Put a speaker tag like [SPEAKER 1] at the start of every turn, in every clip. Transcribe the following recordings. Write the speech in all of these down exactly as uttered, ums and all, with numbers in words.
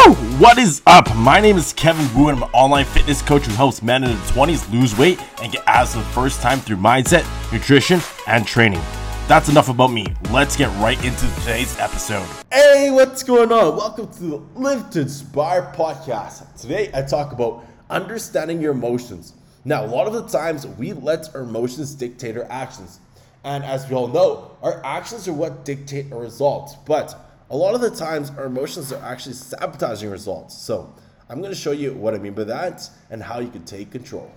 [SPEAKER 1] Woo! What is up? My name is Kevin Wu, and I'm an online fitness coach who helps men in their twenties lose weight and get abs for the first time through mindset, nutrition, and training. That's enough about me. Let's get right into today's episode.
[SPEAKER 2] Hey, what's going on? Welcome to the Live to Inspire podcast. Today, I talk about understanding your emotions. Now, a lot of the times, we let our emotions dictate our actions. And as we all know, our actions are what dictate our results. But a lot of the times, our emotions are actually sabotaging results. So I'm going to show you what I mean by that and how you can take control.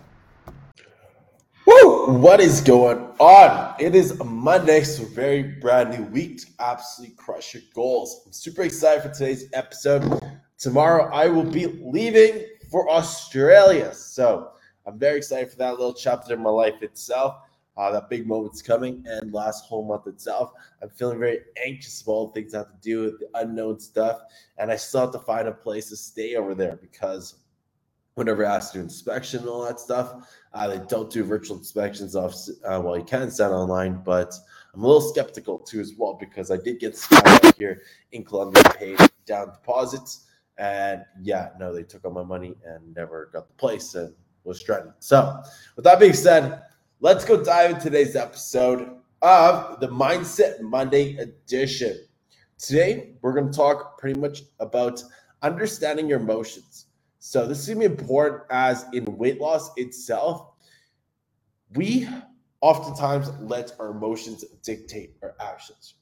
[SPEAKER 2] Woo! What is going on? It is Monday, so very brand new week to absolutely crush your goals. I'm super excited for today's episode. Tomorrow, I will be leaving for Australia. So I'm very excited for that little chapter in my life itself. Uh, that big moment's coming, and last whole month itself, I'm feeling very anxious about all the things I have to do with the unknown stuff, and I still have to find a place to stay over there because whenever I ask to do inspection and all that stuff, uh, they don't do virtual inspections of, uh, well, you can send online, but I'm a little skeptical too as well because I did get scammed out here in Colombia, paid down deposits, and yeah, no, they took all my money and never got the place and was stranded. So with that being said, let's go dive into today's episode of the Mindset Monday edition. Today, we're going to talk pretty much about understanding your emotions. So this is going to be important as in weight loss itself, we oftentimes let our emotions dictate our actions.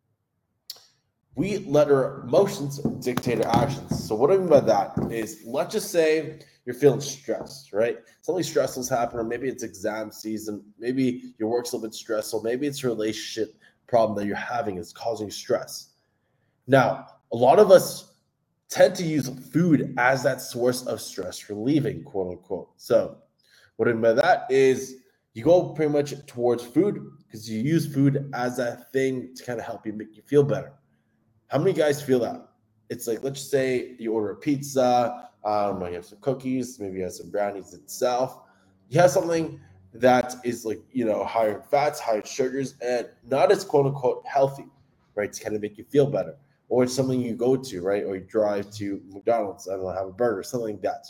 [SPEAKER 2] We let our emotions dictate our actions. So what I mean by that is, let's just say you're feeling stressed, right? Something stressful is happening, or maybe it's exam season, maybe your work's a little bit stressful, maybe it's a relationship problem that you're having is causing stress. Now, a lot of us tend to use food as that source of stress relieving, quote unquote. So what I mean by that is you go pretty much towards food because you use food as that thing to kind of help you make you feel better. How many guys feel that? It's like, let's say you order a pizza, I don't know, you have some cookies, maybe you have some brownies itself. You have something that is like, you know, higher in fats, higher in sugars, and not as quote unquote healthy, right? To kind of make you feel better. Or it's something you go to, right? Or you drive to McDonald's, I don't know, have a burger, something like that.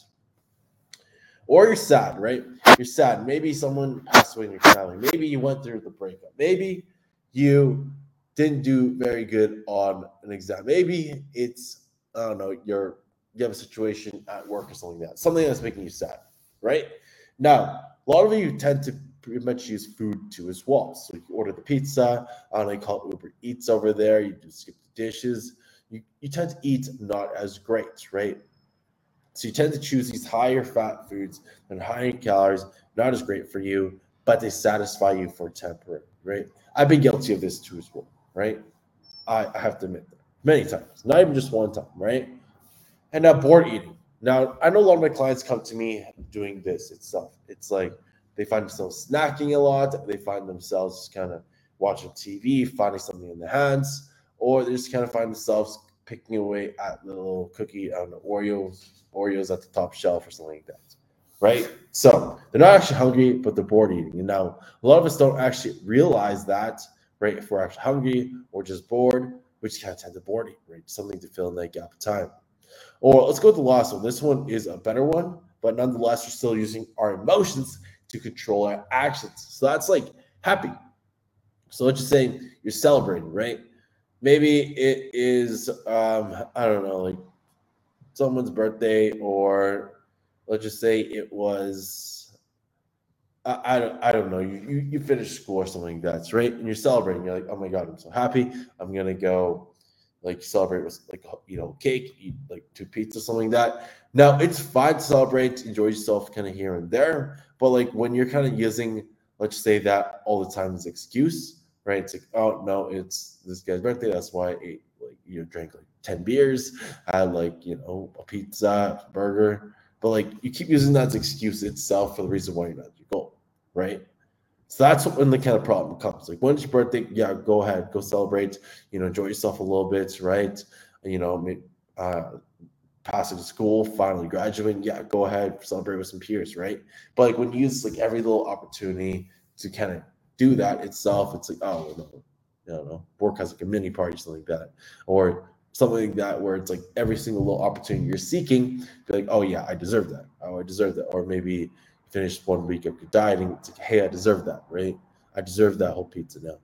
[SPEAKER 2] Or you're sad, right? You're sad. Maybe someone passed away in your family. Maybe you went through the breakup. Maybe you didn't do very good on an exam. Maybe it's, I don't know, you're you have a situation at work or something like that. Something that's making you sad, right? Now, a lot of you tend to pretty much use food too as well. So you order the pizza, I don't know, you call it Uber Eats over there, you do skip the dishes. You, you tend to eat not as great, right? So you tend to choose these higher fat foods and higher calories, not as great for you, but they satisfy you for temporary, right? I've been guilty of this too as well, right? I, I have to admit that many times, not even just one time, right? And now bored eating. Now, I know a lot of my clients come to me doing this itself. It's like they find themselves snacking a lot. They find themselves kind of watching T V, finding something in their hands, or they just kind of find themselves picking away at the little cookie, I don't know, Oreos, Oreos at the top shelf or something like that, right? So they're not actually hungry, but they're bored eating. And now a lot of us don't actually realize that, right? If we're actually hungry or just bored, we just kind of tend to bored eat, right? Something to fill in that gap of time. Or let's go with the last one. This one is a better one, but nonetheless, we're still using our emotions to control our actions. So that's like happy. So let's just say you're celebrating, right? Maybe it is, um, I don't know, like someone's birthday, or let's just say it was, I, I, don't, I don't know, you, you, you finished school or something like that, right? And you're celebrating. You're like, oh my God, I'm so happy. I'm going to go like celebrate with like, you know, cake, eat like two pizzas, something like that. Now it's fine to celebrate, enjoy yourself kind of here and there. But like when you're kind of using, let's say that all the time as excuse, right? It's like, oh no, it's this guy's birthday. That's why I ate like, you know, drank like ten beers, had like, you know, a pizza, a burger. But like you keep using that as excuse itself for the reason why you're not at your goal, right? So that's when the kind of problem comes. Like, when's your birthday? Yeah, go ahead, go celebrate. You know, enjoy yourself a little bit, right? You know, uh, passing to school, finally graduating. Yeah, go ahead, celebrate with some peers, right? But like when you use like every little opportunity to kind of do that itself, it's like, oh no, I don't know, work has like a mini party, something like that, or something like that where it's like every single little opportunity you're seeking, be like, oh yeah, I deserve that. Oh, I deserve that. Or maybe finish one week of your dieting. It's like, hey, I deserve that, right? I deserve that whole pizza now.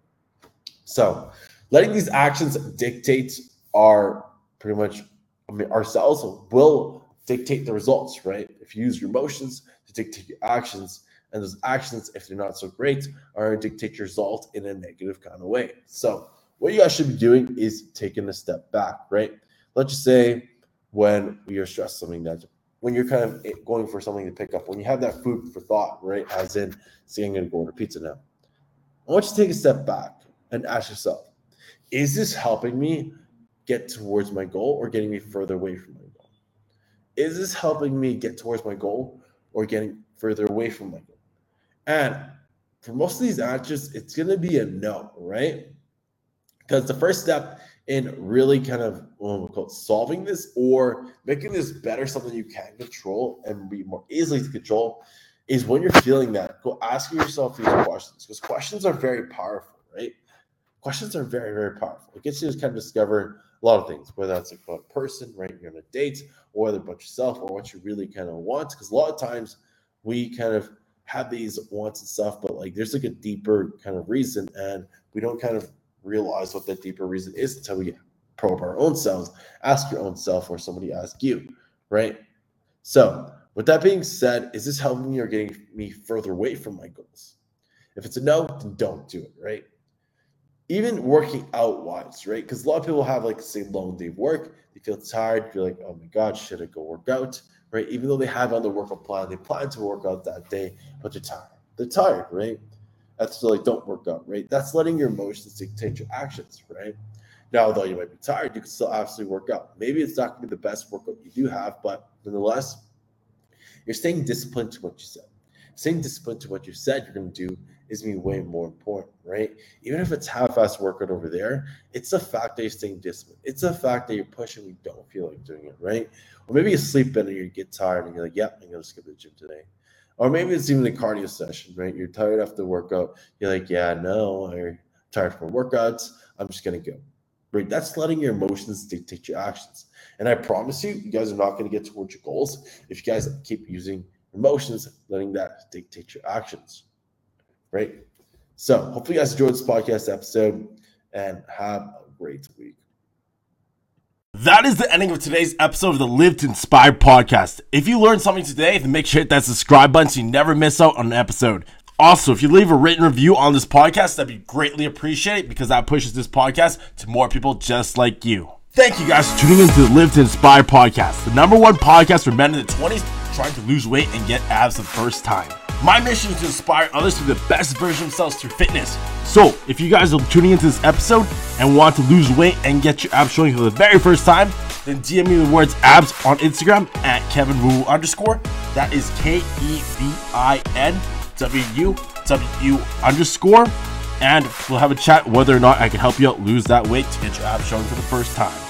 [SPEAKER 2] So letting these actions dictate our pretty much, I mean, ourselves will dictate the results, right? If you use your emotions to dictate your actions, and those actions, if they're not so great, are going to dictate your result in a negative kind of way. So what you guys should be doing is taking a step back, right? Let's just say when you're stressed, something that when you're kind of going for something to pick up, when you have that food for thought, right? As in, saying I'm going to go order pizza now. I want you to take a step back and ask yourself, is this helping me get towards my goal or getting me further away from my goal? Is this helping me get towards my goal or getting further away from my goal? And for most of these answers, it's going to be a no, right? Because the first step in really kind of what we call it, solving this or making this better, something you can control and be more easily to control, is when you're feeling that, go asking yourself these questions, because questions are very powerful, right? Questions are very, very powerful. It gets you to kind of discover a lot of things, whether that's like about a person, right? You're on a date, or whether about yourself, or what you really kind of want. Because a lot of times we kind of have these wants and stuff, but like there's like a deeper kind of reason, and we don't kind of realize what that deeper reason is until we probe our own selves, ask your own self, or somebody ask you, right? So with that being said, is this helping me or getting me further away from my goals? If it's a no, then don't do it, right? Even working out wise, right? Because a lot of people have like say long day of work, they feel tired, you're like, oh my God, should I go work out? Right? Even though they have on the workout plan, they plan to work out that day, but they're tired. They're tired, right? That's like, don't work out, right? That's letting your emotions dictate your actions, right? Now, although you might be tired, you can still absolutely work out. Maybe it's not going to be the best workout you do have, but nonetheless, you're staying disciplined to what you said. Staying disciplined to what you said you're going to do is going to be way more important, right? Even if it's half-assed workout over there, it's the fact that you're staying disciplined. It's the fact that you're pushing and you don't feel like doing it, right? Or maybe you sleep in and you get tired and you're like, yep, I'm going to skip the gym today. Or maybe it's even a cardio session, right? You're tired after the workout. You're like, yeah, no, I'm tired from workouts. I'm just going to go, right? That's letting your emotions dictate your actions. And I promise you, you guys are not going to get towards your goals if you guys keep using emotions, letting that dictate your actions, right? So hopefully you guys enjoyed this podcast episode and have a great week.
[SPEAKER 1] That is the ending of today's episode of the Live to Inspire podcast. If you learned something today, then make sure to hit that subscribe button so you never miss out on an episode. Also, if you leave a written review on this podcast, that'd be greatly appreciated because that pushes this podcast to more people just like you. Thank you guys for tuning in to the Live to Inspire podcast, the number one podcast for men in the twenties trying to lose weight and get abs the first time. My mission is to inspire others to be the best version of themselves through fitness. So, if you guys are tuning into this episode and want to lose weight and get your abs showing for the very first time, then D M me the words abs on Instagram at Kevin Wu underscore. That is K E V I N W U W U underscore. And we'll have a chat whether or not I can help you out lose that weight to get your abs showing for the first time.